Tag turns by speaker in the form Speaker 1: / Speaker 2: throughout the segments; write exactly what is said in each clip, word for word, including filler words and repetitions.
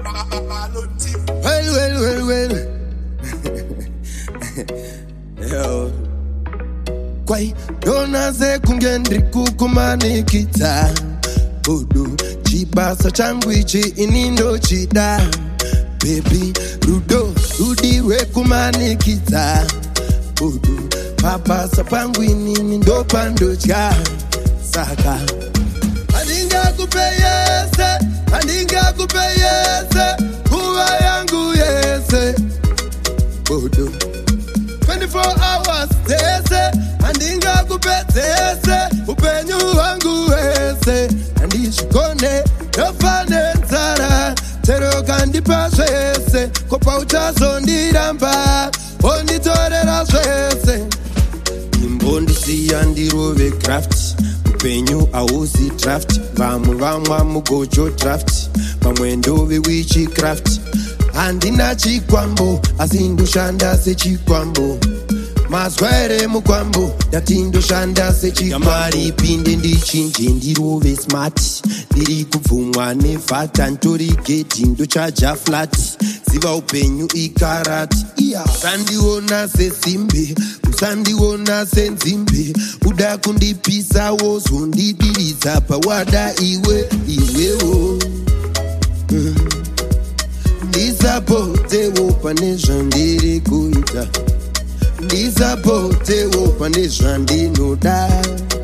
Speaker 1: Well, well, well, well. Yo. Kwai, dona ze kungendri kukumanikita. Odu, chibasa changu ichi inindo chida. Baby, rudo, udiwe kumanikita. Odu, papa sapangu inindo pando cha. Saka. Aninga kupeyese, aninga kupeyese. Kuwa yangu yese. Odu. twenty-four hours tese, andinga kupetese, upenyu wangu wese, andishikone, nofane nzara, tero kandi pasese, kopa uchazo ndiramba, onditorera swese. Imbondi si andirove craft, upenyu ausi draft, vamu vamwa mugojo draft, pamwendo wichi craft. Andina chikwambo, asindu shanda se chikwambo. Mazwere mukwambo, datindo shanda se chikwambo. Yamari pinde ndi chinje ndirove smart. Ndiri kuvumwa nefata ntori geti ndo chaja flat. Ziva upenyu ikarati. Usandiona se simbe, usandiona se nzimbe. Uda kundipisa wozo ndidiriza pa wada iwe, iwe o. Mm. Ndisapote wopane zvandiri kuita, ndisapote wopane zvandinoda,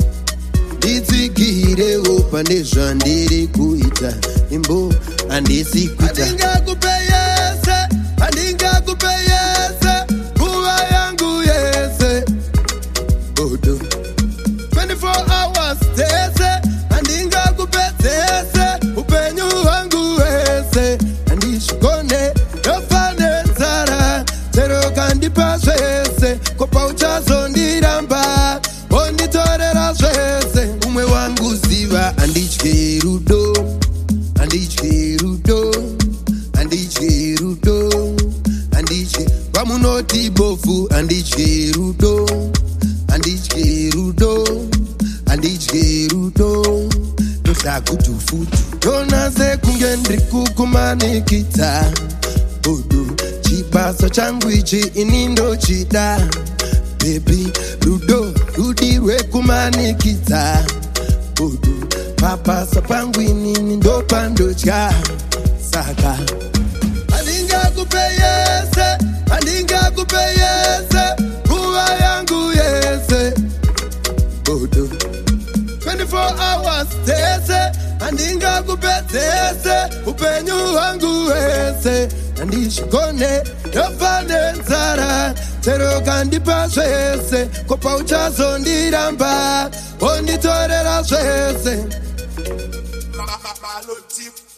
Speaker 1: nditsigire wopane zvandiri kuita, imbo handisi kuita. Andinga kupeyese, andinga kupeyese, kuva yangu yese. Odo twenty-four hours tese, andinga kupetese, upenyu wangu wese. Andishikone, nofane nzara, tero kandi paswese, kopa uchazo ndiramba, onditorera swese. Umwe wangu ziva, andichke rudo, andichke rudo, andichke rudo, andichke, wamunoti bofu, andichke rudo, andichke rudo, andichke rudo. Dosa kutufutu, dona ze kungendri kukumanikita. Odu, chibasa changu ichi inindo chida. Baby, rudo, udiwe kumanikita. Odu, papa sapangu inindo pando cha. Saka. Andinga kupeyese, andinga kupeyese, kuwa yangu yese. Odu. twenty-four hours tese, andinga kupetese, upenyu wangu wese. Andishikone, nofane nzara, tero kandi paswese, kopa uchazo ndiramba, onditorera swese.